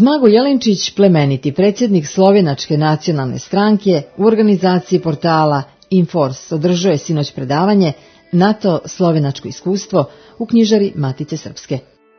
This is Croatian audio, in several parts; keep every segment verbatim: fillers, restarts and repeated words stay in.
Zmago Jelinčić, plemeniti predsjednik Slovenačke nacionalne stranke, u organizaciji portala Infors održao je sinoć predavanje NATO slovenačko iskustvo u knjižari Matice Srpske.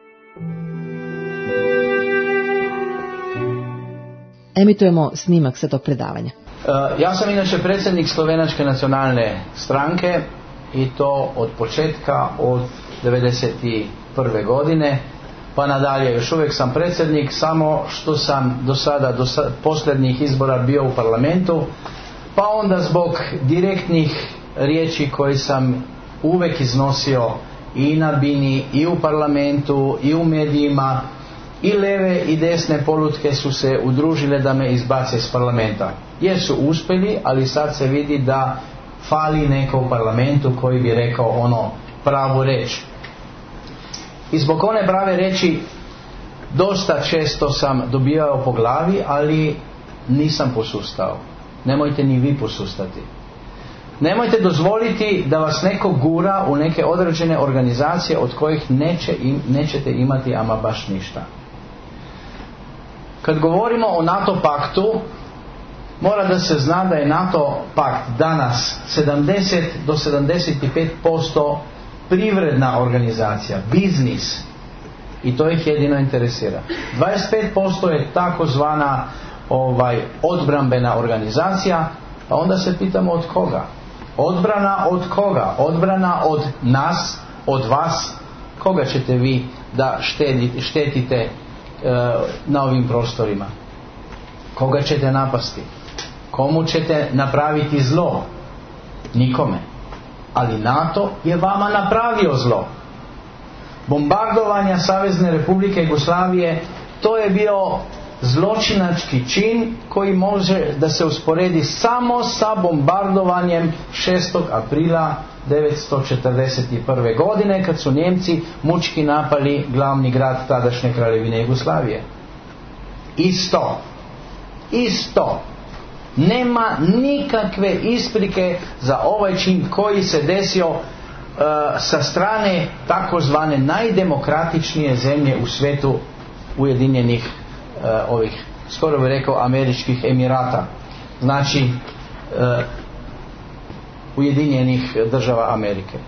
Emitujemo snimak sa tog predavanja. Ja sam inače predsjednik Slovenačke nacionalne stranke i to od početka, od devedeset prve godine pa nadalje. Još uvijek sam predsjednik, samo što sam do sada, do sada, posljednjih izbora bio u parlamentu, pa onda zbog direktnih riječi koje sam uvijek iznosio i na bini, i u parlamentu, i u medijima, i leve i desne polutke su se udružile da me izbace iz parlamenta. Jer su uspjeli, ali sad se vidi da fali neko u parlamentu koji bi rekao ono pravu reč. I zbog one prave reči dosta često sam dobijao po glavi, ali nisam posustao. Nemojte ni vi posustati. Nemojte dozvoliti da vas neko gura u neke određene organizacije od kojih neće im, nećete imati ama baš ništa. Kad govorimo o NATO paktu, mora da se zna da je NATO pakt danas sedamdeset do sedamdeset pet posto privredna organizacija, biznis, i to ih jedino interesira. dvadeset pet posto je takozvana ovaj, odbrambena organizacija, pa onda se pitamo od koga? Odbrana od koga? Odbrana od nas, od vas. Koga ćete vi da štedite, štetite e, na ovim prostorima? Koga ćete napasti? Komu ćete napraviti zlo? Nikome. Ali NATO je vama napravio zlo. Bombardovanja Savezne Republike Jugoslavije, to je bio zločinački čin koji može da se usporedi samo sa bombardovanjem šestog aprila devetsto četrdeset prve godine, kad su Njemci mučki napali glavni grad tadašnje Kraljevine Jugoslavije. Isto. Isto. Nema nikakve isprike za ovaj čin koji se desio uh, sa strane takozvane najdemokratičnije zemlje u svetu, Ujedinjenih uh, ovih, skoro bih rekao, Američkih Emirata. Znači uh, Ujedinjenih država Amerike.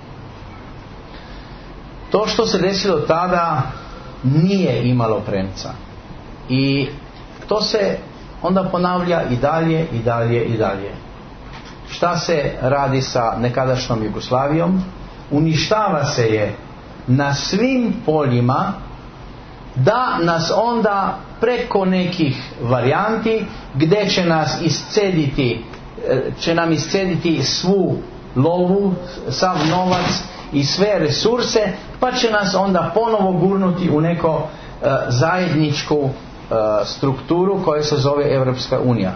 To što se desilo tada nije imalo premca. I to se onda ponavlja i dalje, i dalje, i dalje. Šta se radi sa nekadašnjom Jugoslavijom? Uništava se je na svim poljima, da nas onda preko nekih varijanti gdje će nas iscediti, će nam iscediti svu lovu, sav novac i sve resurse, pa će nas onda ponovo gurnuti u neko uh, zajedničku uh, strukturu koja se zove Europska unija.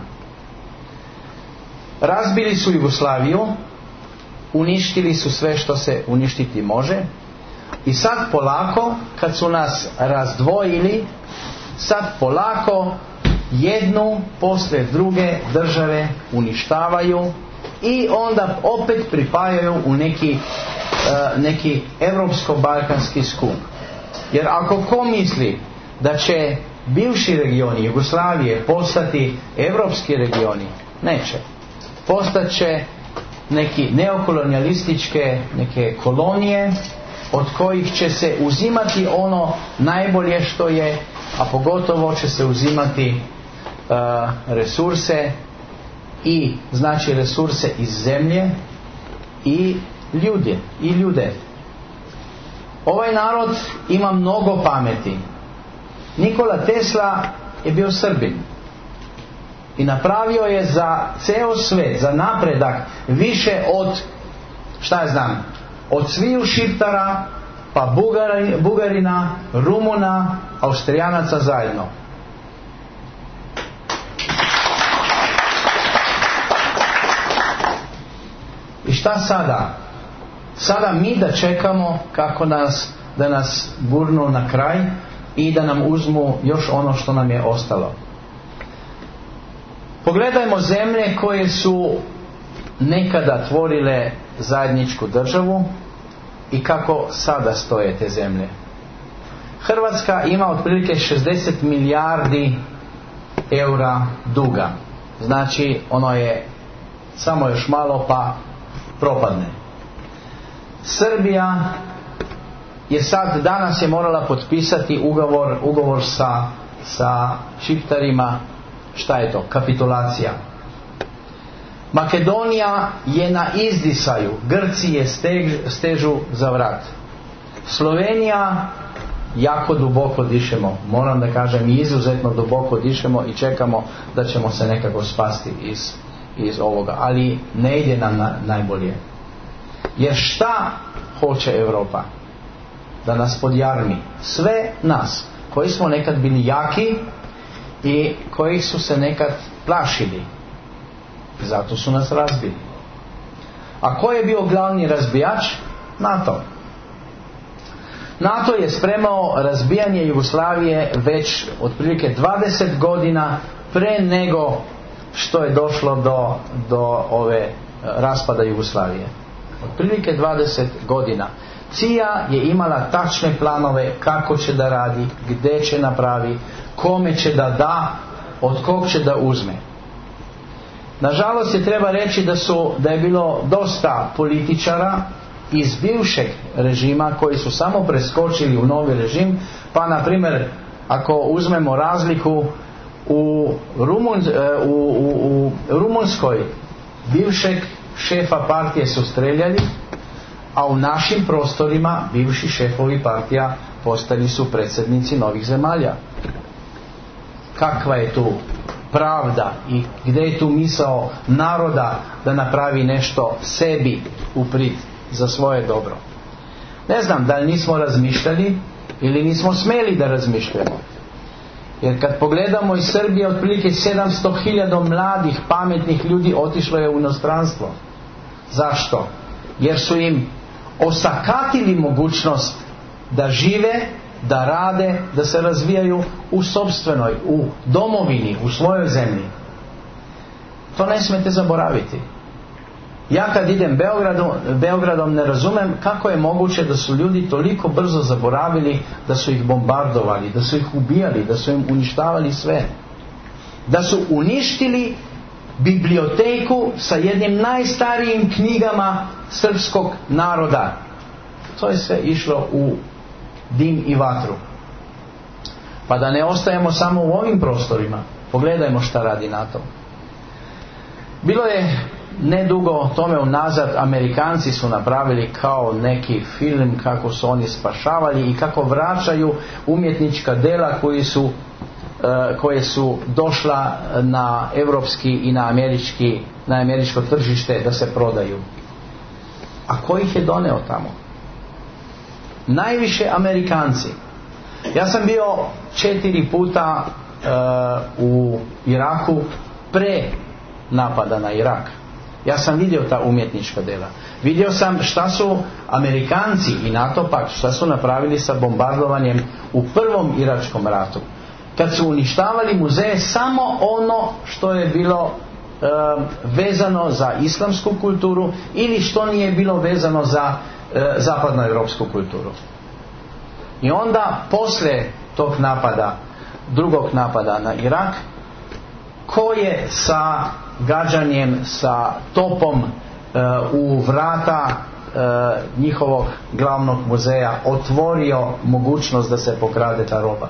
Razbili su Jugoslaviju, uništili su sve što se uništiti može, i sad polako, kad su nas razdvojili, sad polako jednu poslije druge države uništavaju i onda opet pripajaju u neki, uh, neki evropsko-balkanski skup. Jer ako ko misli da će bivši regioni Jugoslavije postati evropski regioni, neće. Postaće neki neokolonijalističke neke kolonije od kojih će se uzimati ono najbolje što je, a pogotovo će se uzimati uh, resurse, i znači resurse iz zemlje i ljude, i ljude. Ovaj narod ima mnogo pameti. Nikola Tesla je bio Srbin i napravio je za ceo svet, za napredak, više od, šta ja znam, od sviju Šiptara, pa Bugari, Bugarina, Rumuna, Austrijanaca zajedno. I šta sada? Sada mi da čekamo kako nas, da nas gurnu na kraj i da nam uzmu još ono što nam je ostalo. Pogledajmo zemlje koje su nekada tvorile zajedničku državu i kako sada stoje te zemlje. Hrvatska ima otprilike šezdeset milijardi eura duga. Znači ono je samo još malo pa propadne. Srbija je sad, danas je morala potpisati ugovor, ugovor sa, sa šiptarima. Šta je to? Kapitulacija. Makedonija je na izdisaju. Grci je stež, stežu za vrat. Slovenija jako duboko dišemo. Moram da kažem, izuzetno duboko dišemo i čekamo da ćemo se nekako spasti iz, iz ovoga. Ali ne ide nam na, najbolje. Jer šta hoće Europa? Da nas podjarmi. Sve nas koji smo nekad bili jaki i koji su se nekad plašili. Zato su nas razbili. A ko je bio glavni razbijač? NATO. NATO je spremao razbijanje Jugoslavije već otprilike dvadeset godina pre nego što je došlo do, do ove raspada Jugoslavije. Otprilike dvadeset godina. C I A je imala tačne planove kako će da radi, gdje će napravi, kome će da da, od kog će da uzme. Nažalost je treba reći da, su, da je bilo dosta političara iz bivšeg režima koji su samo preskočili u novi režim. Pa na primjer ako uzmemo razliku u, Rumun, u, u, u Rumunskoj bivšeg šefa partije su streljali, a u našim prostorima bivši šefovi partija postali su predsjednici novih zemalja. Kakva je tu pravda i gdje je tu misao naroda da napravi nešto sebi u prid za svoje dobro? Ne znam da li nismo razmišljali ili nismo smjeli da razmišljamo. Jer kad pogledamo iz Srbije, otprilike sedamsto hiljada mladih pametnih ljudi otišlo je u inostranstvo. Zašto? Jer su im osakatili mogućnost da žive, da rade, da se razvijaju u sopstvenoj, u domovini, u svojoj zemlji. To ne smijete zaboraviti. Ja kad idem Beogradu, Beogradom ne razumem kako je moguće da su ljudi toliko brzo zaboravili da su ih bombardovali, da su ih ubijali, da su im uništavali sve. Da su uništili biblioteku sa jednim najstarijim knjigama srpskog naroda. To je sve išlo u dim i vatru. Pa da ne ostajemo samo u ovim prostorima, pogledajmo šta radi NATO. Bilo je nedugo tome unazad, Amerikanci su napravili kao neki film kako su oni spašavali i kako vraćaju umjetnička dela koji su, uh, koje su došla na evropski i na američki, na američko tržište da se prodaju. A ko ih je doneo tamo? Najviše Amerikanci. Ja sam bio četiri puta uh, u Iraku pre napada na Irak. Ja sam vidio ta umjetnička dela. Vidio sam šta su Amerikanci i NATO pakt, šta su napravili sa bombardovanjem u prvom iračkom ratu. Kad su uništavali muzeje, samo ono što je bilo e, vezano za islamsku kulturu ili što nije bilo vezano za e, zapadnoevropsku kulturu. I onda posle tog napada, drugog napada na Irak, ko je sa gađanjem, sa topom e, u vrata e, njihovog glavnog muzeja otvorio mogućnost da se pokrade ta roba?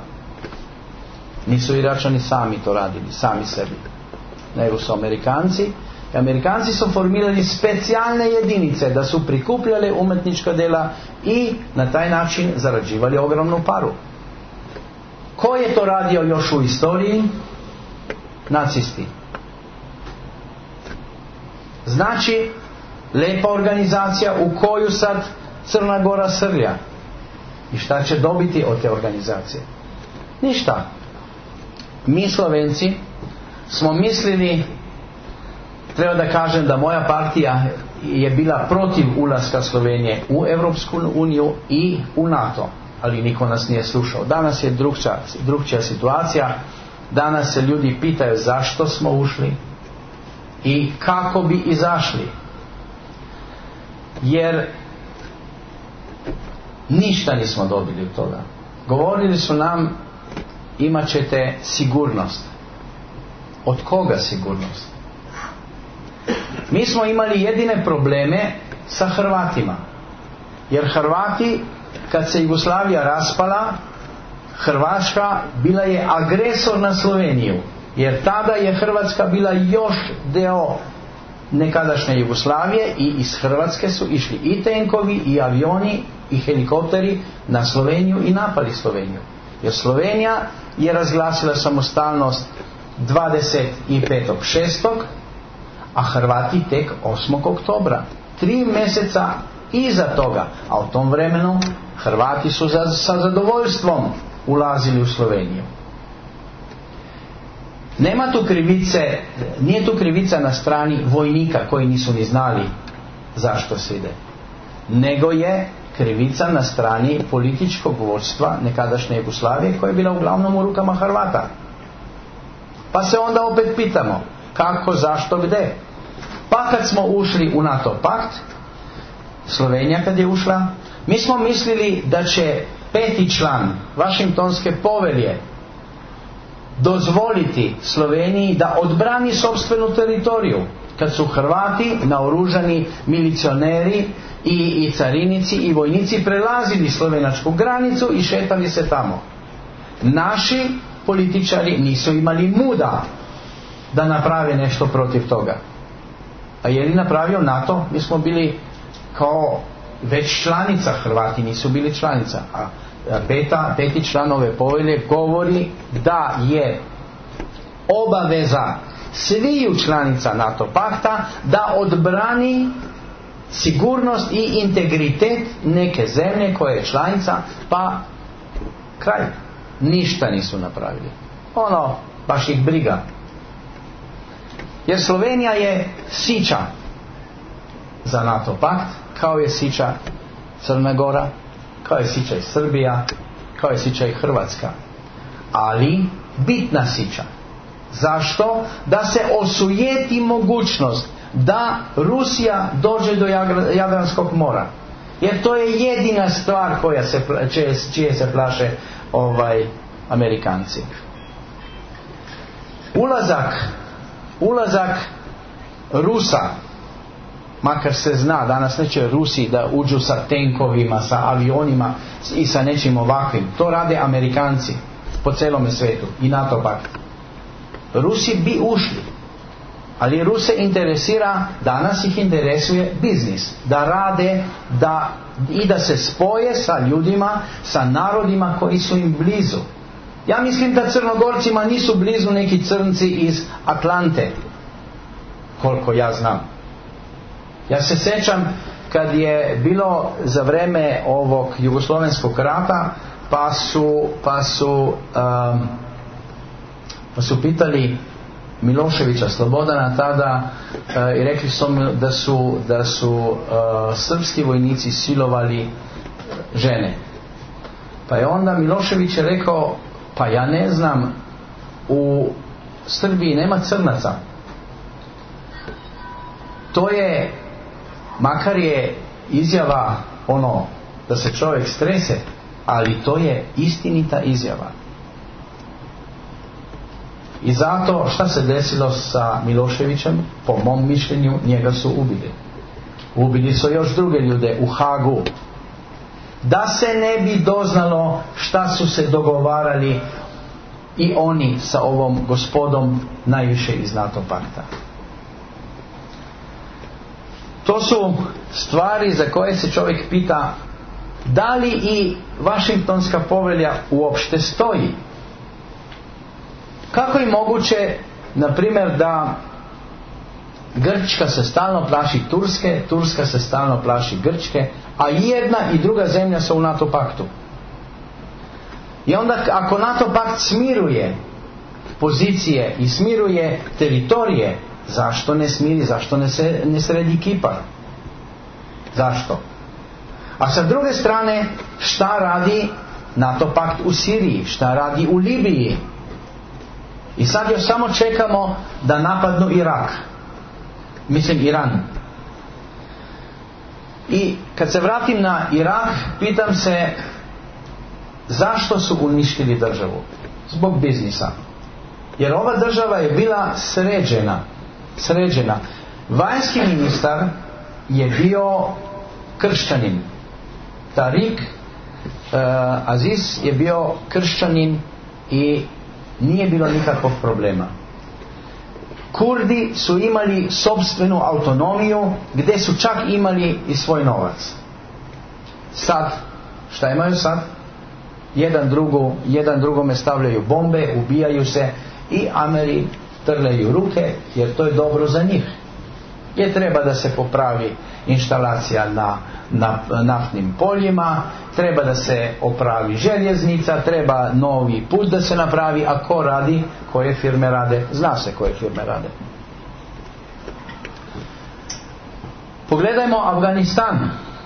Nisu Iračani sami to radili, sami sebi, nego su Amerikanci. I Amerikanci su formirali specijalne jedinice da su prikupljali umetnička dela i na taj način zarađivali ogromnu paru. Ko je to radio još u istoriji? Nacisti. Znači, lepa organizacija u koju sad Crna Gora srlja. I šta će dobiti od te organizacije? Ništa. Mi Slovenci smo mislili, treba da kažem da moja partija je bila protiv ulaska Slovenije u Evropsku uniju i u NATO, ali niko nas nije slušao. Danas je drugčija, drugčija situacija. Danas se ljudi pitaju zašto smo ušli i kako bi izašli. Jer ništa nismo dobili od toga. govorili su nam, imat ćete sigurnost. Od koga sigurnost? Mi smo imali jedine probleme sa Hrvatima, jer Hrvati, kad se Jugoslavija raspala, Hrvatska bila je agresor na Sloveniju, jer tada je Hrvatska bila još deo nekadašnje Jugoslavije i iz Hrvatske su išli i tenkovi i avioni i helikopteri na Sloveniju i napali Sloveniju, jer Slovenija je razglasila samostalnost dvadeset petog šestog a Hrvati tek osmog oktobra, tri mjeseca iza toga, a u tom vremenu Hrvati su za, sa zadovoljstvom ulazili u Sloveniju. Nema tu krivice, nije tu krivica na strani vojnika koji nisu ni znali zašto se ide, nego je krivica na strani političkog vodstva nekadašnje Jugoslavije koja je bila uglavnom u rukama Hrvata. Pa se onda opet pitamo kako, zašto, gdje. Pa kad smo ušli u NATO pakt, Slovenija kad je ušla, mi smo mislili da će peti član Vašingtonske povelje dozvoliti Sloveniji da odbrani sopstvenu teritoriju, kad su Hrvati, naoružani milicioneri i, i carinici i vojnici prelazili slovenačku granicu i šetali se tamo. Naši političari nisu imali muda da naprave nešto protiv toga. A je li napravio NATO? Mi smo bili kao već članica, Hrvati nisu bili članica, a peta, peti član ove povelje govori da je obaveza sviju članica NATO pakta da odbrani sigurnost i integritet neke zemlje koja je članica, pa kraj. Ništa nisu napravili. Ono, baš ih briga. Jer Slovenija je sića za NATO pakt, kao je sića Crna Gora, kao je sića i Srbija, kao je sića i Hrvatska. Ali bitna sića. Zašto? Da se osujeti mogućnost da Rusija dođe do Jadranskog mora. Jer to je jedina stvar koja se, čije, čije se plaše ovaj, Amerikanci. Ulazak ulazak Rusa, makar se zna, danas neće Rusi da uđu sa tenkovima, sa avionima i sa nečim ovakvim. To rade Amerikanci po celome svijetu i NATO pakt. Rusi bi ušli, ali Ruse interesira, danas ih interesuje biznis, da rade da, i da se spoje sa ljudima, sa narodima koji su im blizu. Ja mislim da Crnogorcima nisu blizu neki crnci iz Atlante, koliko ja znam. Ja se sjećam kad je bilo za vreme ovog Jugoslovenskog rata, pa su pa su um, pa su pitali Miloševića Slobodana tada uh, i rekli su da su da su uh, srpski vojnici silovali žene. Pa je onda Milošević je rekao, pa ja ne znam, u Srbiji nema crnaca. To je, makar je izjava ono da se čovjek strese, ali to je istinita izjava. I zato šta se desilo sa Miloševićem? Po mom mišljenju njega su ubili. Ubili su još druge ljude u Hagu, da se ne bi doznalo šta su se dogovarali i oni sa ovom gospodom najviše iz NATO pakta. To su stvari za koje se čovjek pita da li i Vašingtonska povelja uopšte stoji. Kako je moguće, na primjer, da Grčka se stalno plaši Turske, Turska se stalno plaši Grčke, a jedna i druga zemlja su u NATO paktu. I onda ako NATO pakt smiruje pozicije i smiruje teritorije, zašto ne smiri, zašto ne, se, ne sredi Kipar? Zašto? A sa druge strane, šta radi NATO pakt u Siriji? Šta radi u Libiji? I sad još samo čekamo da napadnu Irak. Mislim Iran. I kad se vratim na Irak, pitam se Zašto su uništili državu? Zbog biznisa. Jer ova država je bila sređena. Sređena. Vanjski ministar je bio kršćanin. Tarik uh, Aziz je bio kršćanin i nije bilo nikakvog problema. Kurdi su imali sopstvenu autonomiju gdje su čak imali i svoj novac. Sad, šta imaju sad? Jedan, drugu, jedan drugome stavljaju bombe, ubijaju se i Ameri trljaju ruke jer to je dobro za njih. Jer treba da se popravi instalacija na, na naftnim poljima, treba da se opravi željeznica, treba novi put da se napravi, a ko radi, koje firme rade, zna se koje firme rade. Pogledajmo Afganistan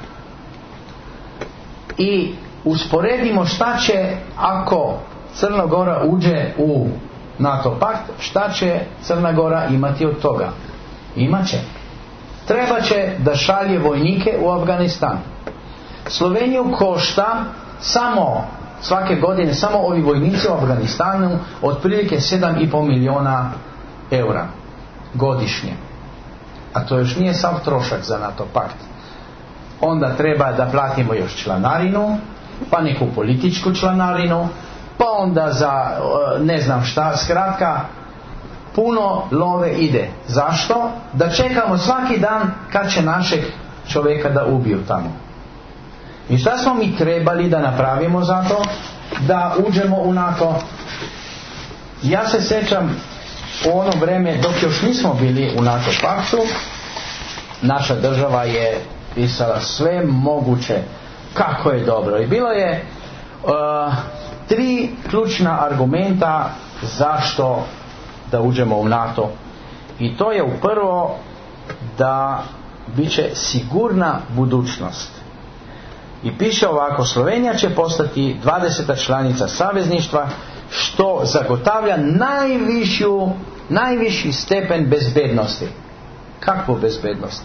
i usporedimo šta će ako Crna Gora uđe u NATO pakt, šta će Crna Gora imati od toga? Imaće. Treba će da šalje vojnike u Afganistan. Sloveniju košta samo svake godine, samo ovi vojnici u Afganistanu otprilike sedam i pol miliona eura godišnje. A to još nije sav trošak za NATO pakt. Onda treba da platimo još članarinu, pa neku političku članarinu, pa onda za ne znam šta, skratka puno love ide. Zašto? Da čekamo svaki dan kad će našeg čovjeka da ubiju tamo. I šta smo mi trebali da napravimo za to? Da uđemo u NATO? Ja se sjećam u ono vrijeme dok još nismo bili u NATO paktu, naša država je pisala sve moguće kako je dobro. I bilo je uh, tri ključna argumenta zašto da uđemo u NATO. I to je u prvo da bit će sigurna budućnost. I piše ovako: Slovenija će postati dvadeseta članica savezništva, što zagotavlja najvišu, najviši stepen bezbednosti. Kakvu bezbednost?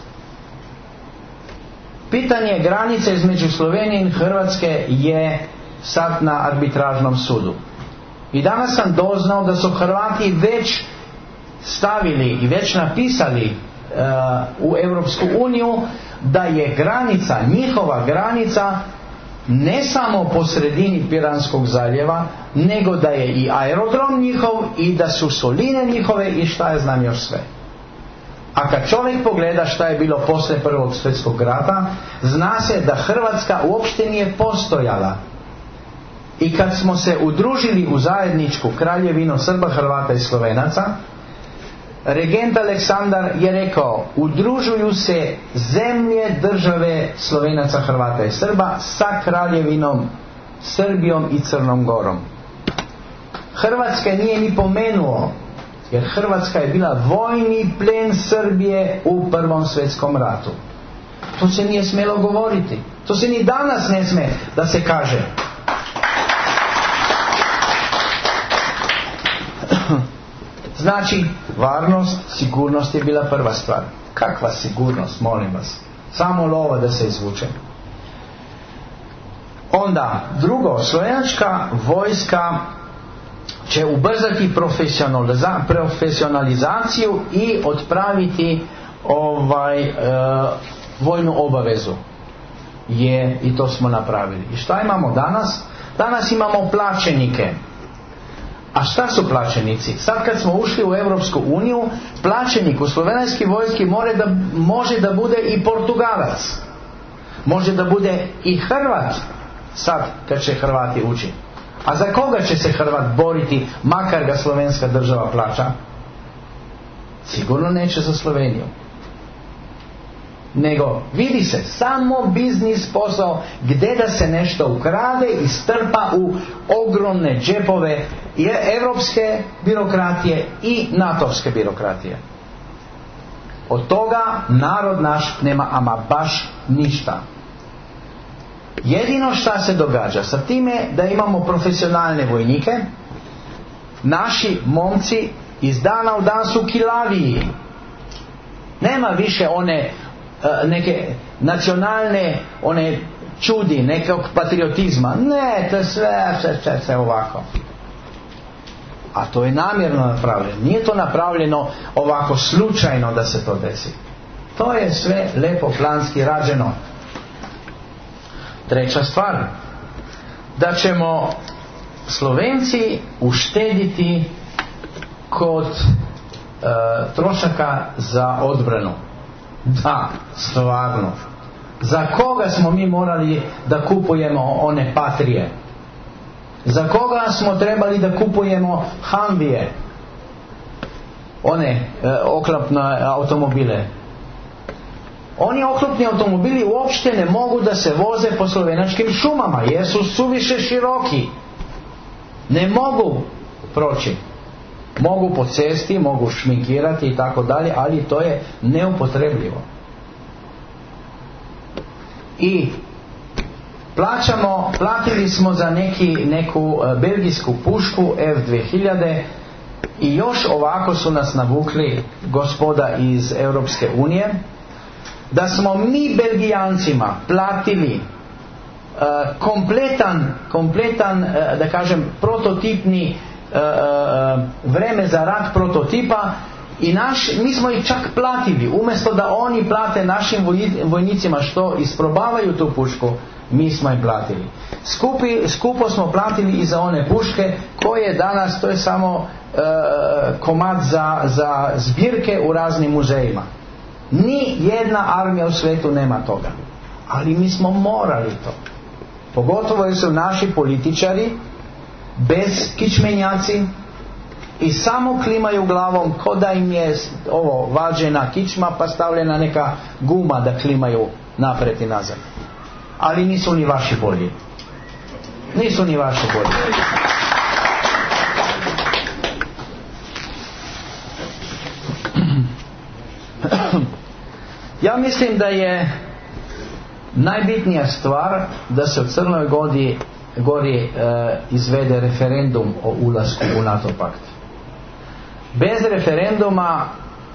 Pitanje granice između Slovenije i Hrvatske je sad na arbitražnom sudu. I danas sam doznao da su Hrvati već stavili i već napisali uh, u Europsku uniju da je granica, njihova granica, ne samo po sredini Piranskog zaljeva, nego da je i aerodrom njihov i da su soline njihove i šta je znam još sve. A kad čovjek pogleda šta je bilo posle Prvog svjetskog rata, zna se da Hrvatska uopšte nije postojala. I kad smo se udružili u zajedničku kraljevinu Srba, Hrvata i Slovenaca, regent Aleksandar je rekao: udružuju se zemlje, države Slovenaca, Hrvata i Srba sa kraljevinom Srbijom i Crnom Gorom. Hrvatska nije ni pomenuo, jer Hrvatska je bila vojni plen Srbije u Prvom svjetskom ratu. To se nije smjelo govoriti. To se ni danas ne sme da se kaže. Znači, varnost, sigurnost je bila prva stvar. Kakva sigurnost, molim vas? Samo lova da se izvuče. Onda, drugo, slovenačka vojska će ubrzati profesionalizaciju i otpraviti ovaj, e, vojnu obavezu. Je, i to smo napravili. I šta imamo danas? Danas imamo plaćenike. A šta su plaćenici? Sad kad smo ušli u Europsku uniju, plaćenik u slovenskoj vojski može da, može da bude i Portugalac. Može da bude i Hrvat sad kad će Hrvati ući. A za koga će se Hrvat boriti makar ga slovenska država plaća? Sigurno neće za Sloveniju. Nego vidi se samo biznis posao gdje da se nešto ukrade i strpa u ogromne džepove i evropske birokratije i natovske birokratije. Od toga narod naš nema ama baš ništa. Jedino šta se događa sa time da imamo profesionalne vojnike, naši momci iz dana u dan su kilaviji. Nema više one neke nacionalne one čudi, nekog patriotizma. Ne, to je sve, sve, sve, sve ovako. A to je namjerno napravljeno. Nije to napravljeno ovako slučajno da se to desi. To je sve lepo planski rađeno. Treća stvar, da ćemo Slovenci uštediti kod e, trošaka za odbranu. Da, stvarno. Za koga smo mi morali da kupujemo one Patrije? Za koga smo trebali da kupujemo Humvije? One e, oklopne automobile. Oni oklopni automobili uopšte ne mogu da se voze po slovenačkim šumama jer su suviše široki. Ne mogu proći. Mogu po cesti, mogu šminkirati i tako dalje, ali to je neupotrebljivo. I plaćamo, platili smo za neki, neku belgijsku pušku F dve hiljade i još ovako su nas navukli gospoda iz Europske unije da smo mi Belgijancima platili uh, kompletan, kompletan uh, da kažem prototipni uh, uh, vreme za rat prototipa i naš, mi smo ih čak platili umjesto da oni plate našim vojnicima što isprobavaju tu pušku, mi smo im platili. Skupi, skupo smo platili i za one puške koje danas, to je samo uh, komad za, za zbirke u raznim muzejima. Ni jedna armija u svijetu nema toga. Ali mi smo morali to. Pogotovo jer su naši političari bez kičmenjaci i samo klimaju glavom ko da im je ovo vađena kičma pa stavljena neka guma da klimaju napred i nazad. Ali nisu ni vaši bolji. Nisu ni vaši bolji. Ja mislim da je najbitnija stvar da se u Crnoj Gori, Gori e, izvede referendum o ulasku u NATO pakt. Bez referenduma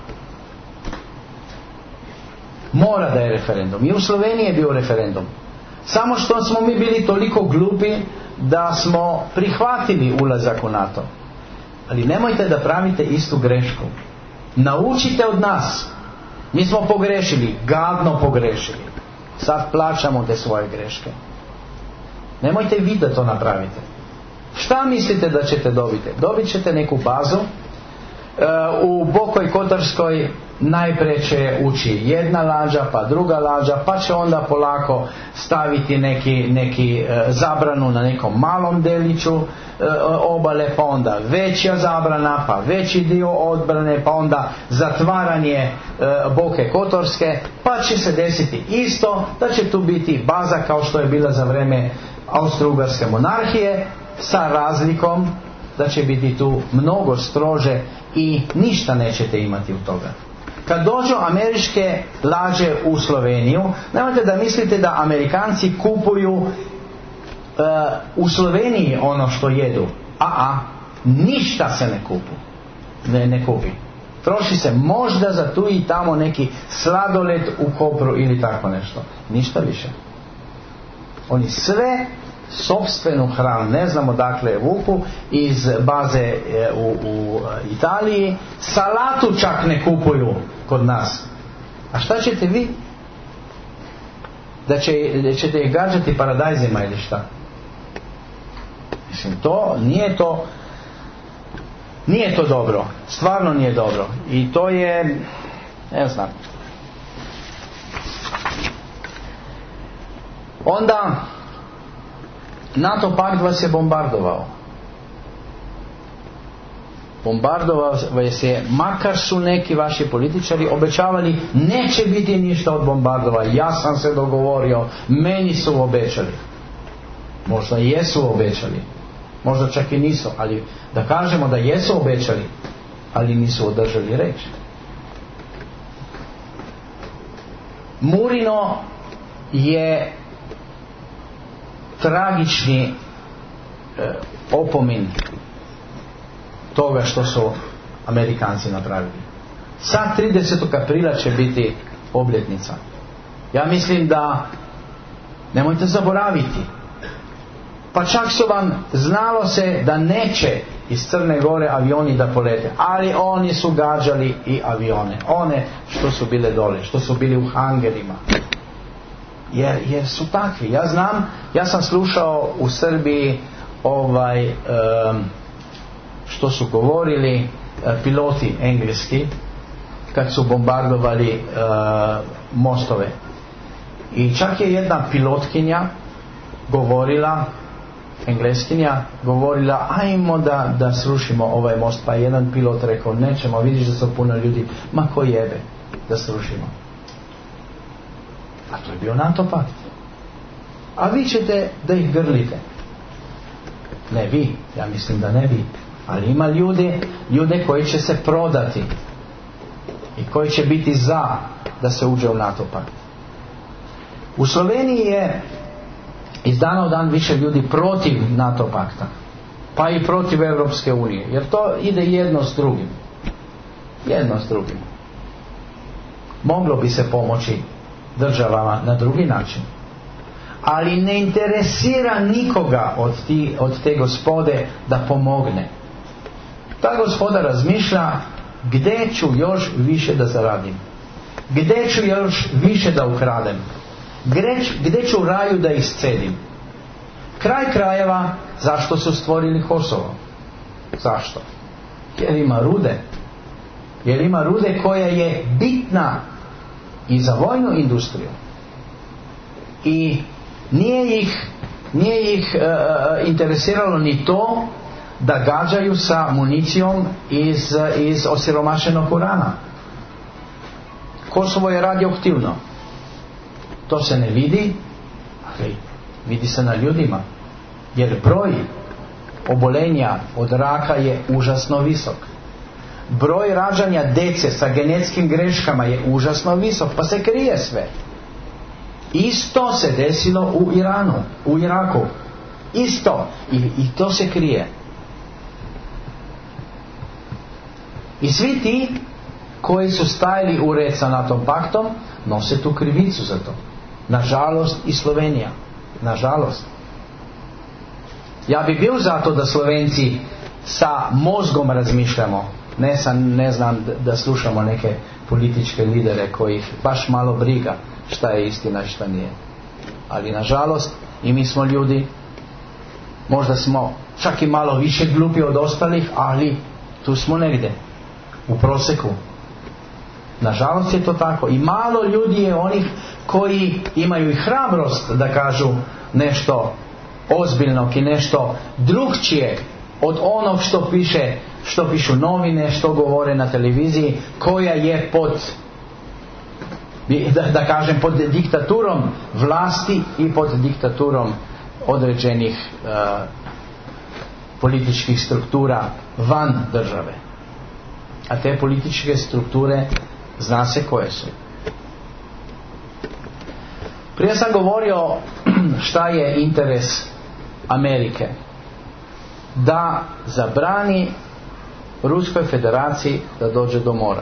mora da je referendum. I u Sloveniji je bio referendum. Samo što smo mi bili toliko glupi da smo prihvatili ulazak u NATO. Ali nemojte da pravite istu grešku. Naučite od nas. Mi smo pogrešili, gadno pogrešili. Sad plaćamo te svoje greške. Nemojte vi da to napravite. Šta mislite da ćete dobiti? Dobit ćete neku bazu. U Bokoj Kotorskoj najprije će ući jedna lađa, pa druga lađa, pa će onda polako staviti neki, neki zabranu na nekom malom deliću obale, pa onda veća zabrana, pa veći dio odbrane, pa onda zatvaranje Boke Kotorske, pa će se desiti isto da će tu biti baza kao što je bila za vreme Austro-Ugarske monarhije, sa razlikom da će biti tu mnogo strože i ništa nećete imati u toga. Kad dođu američke lađe u Sloveniju, nemojte da mislite da Amerikanci kupuju uh, u Sloveniji ono što jedu. A, a, ništa se ne kupu. Ne, ne kupi. Troši se možda za tu i tamo neki sladoled u Kopru ili tako nešto. Ništa više. Oni sve sopstvenu hranu, ne znamo dakle vuku iz baze u, u Italiji, salatu čak ne kupuju kod nas. A šta ćete vi? Da, će, da ćete je gađati paradajzima ili šta? Mislim, to nije to nije to dobro, stvarno nije dobro i to je, ne znam. Onda NATO pakt vas je bombardovao. Bombardovao vas je, makar su neki vaši političari obećavali neće biti ništa od bombardova, ja sam se dogovorio, meni su obećali. Možda jesu obećali, možda čak i nisu, ali da kažemo da jesu obećali, ali nisu održali reč. Murino je tragični e, opomin toga što su Amerikanci napravili. Sad tridesetog aprila će biti obljetnica. Ja mislim da Nemojte zaboraviti. Pa čak su vam, znalo se da neće iz Crne Gore avioni da polete, ali oni su gađali i avione, one što su bile dole, što su bili u hangerima, jer, jer su takvi. Ja znam, ja sam slušao u Srbiji ovaj um, što su govorili uh, piloti engleski kad su bombardovali uh, mostove, i čak je jedna pilotkinja govorila, engleskinja govorila, ajmo da, da srušimo ovaj most. Pa jedan pilot rekao, nećemo, vidiš da su puno ljudi, ma ko jebe da srušimo. A to je bio NATO pakt. A vi ćete da ih grlite. Ne vi, ja mislim da ne vi, ali ima ljude, ljude koji će se prodati i koji će biti za da se uđe u NATO pakt. U Sloveniji je iz dana u dan više ljudi protiv NATO pakta, pa i protiv Europske unije, jer to ide jedno s drugim. Jedno s drugim. Moglo bi se pomoći državama na drugi način, ali ne interesira nikoga od, ti, od te gospode da pomogne. Ta gospoda razmišlja, gdje ću još više da zaradim, gdje ću još više da ukradem, gdje ću raju da iscedim. Kraj krajeva, zašto su stvorili Kosovo? Zašto? Jer ima rude. Jer ima rude koja je bitna i za vojnu industriju. I nije ih, nije ih uh, interesiralo ni to da gađaju sa municijom iz, iz osiromašenog urana. Kosovo je radioaktivno. To se ne vidi, ali vidi se na ljudima. Jer broj obolenja od raka je užasno visok. Broj rađanja dece sa genetskim greškama je užasno visok, pa se krije sve. Isto se desilo u Iranu, u Iraku. Isto. I, i to se krije. I svi ti koji su stajali u red sa NATO paktom nose tu krivicu za to. Nažalost i Slovenija. Nažalost. Ja bi bio za to da Slovenci sa mozgom razmišljamo, ne, sa, ne znam da slušamo neke političke lidere koji baš malo briga šta je istina i šta nije. Ali nažalost i mi smo ljudi, možda smo čak i malo više glupi od ostalih, ali tu smo negdje u proseku. Nažalost je to tako. I malo ljudi je onih koji imaju i hrabrost da kažu nešto ozbiljnog i nešto drugčije od onog što piše, što pišu novine, što govore na televiziji, koja je pod, da, da kažem, pod diktaturom vlasti i pod diktaturom određenih uh, političkih struktura van države. A te političke strukture zna se koje su. Prije sam govorio šta je interes Amerike. Da zabrani Ruskoj federaciji da dođe do mora.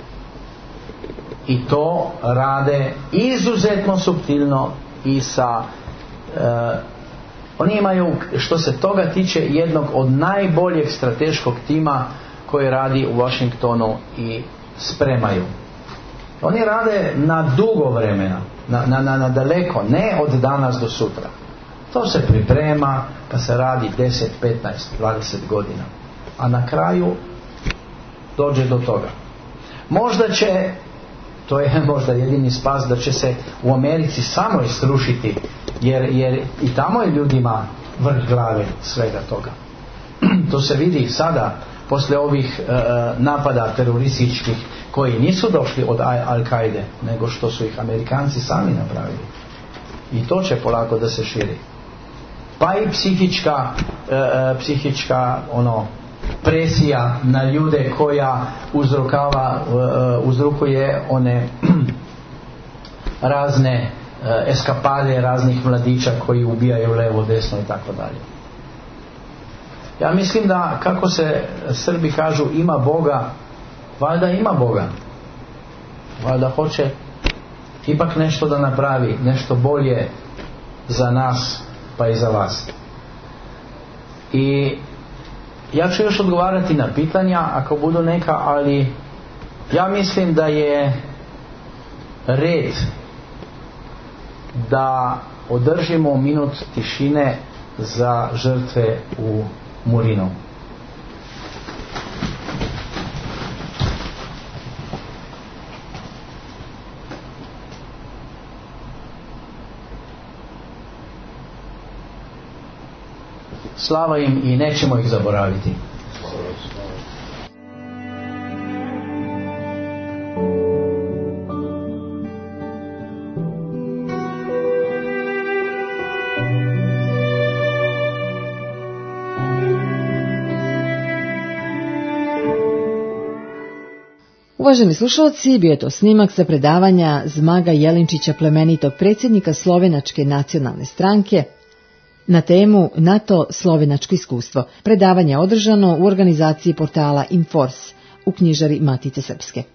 I to rade izuzetno suptilno i sa uh, oni imaju, što se toga tiče, jednog od najboljeg strateškog tima koji radi u Washingtonu i spremaju. Oni rade na dugo vremena, na, na, na, na daleko, ne od danas do sutra. To se priprema, pa se radi deset, petnaest, dvadeset godina. A na kraju dođe do toga. Možda će, to je možda jedini spas, da će se u Americi samo isrušiti, jer, jer i tamo je ljudima vrh glave svega toga. To se vidi sada, posle ovih uh, napada terorističkih koji nisu došli od Al-Kaide, nego što su ih Amerikanci sami napravili. I to će polako da se širi. Pa i psihička, uh, psihička ono, presija na ljude koja uzrokava, uh, uzrokuje one razne uh, eskapade raznih mladića koji ubijaju levo, desno i tako dalje. Ja mislim da, kako se Srbi kažu, ima Boga, valjda ima Boga. Valjda hoće ipak nešto da napravi, nešto bolje za nas pa i za vas. I ja ću još odgovarati na pitanja ako budu neka, ali ja mislim da je red da održimo minut tišine za žrtve u Mulinu. Slava im i nećemo ih zaboraviti. Uvaženi slušalci, bio je to snimak sa predavanja Zmaga Jelinčića, plemenitog predsjednika Slovenačke nacionalne stranke, na temu NATO slovenačko iskustvo. Predavanje je održano u organizaciji portala Inforce u knjižari Matice Srpske.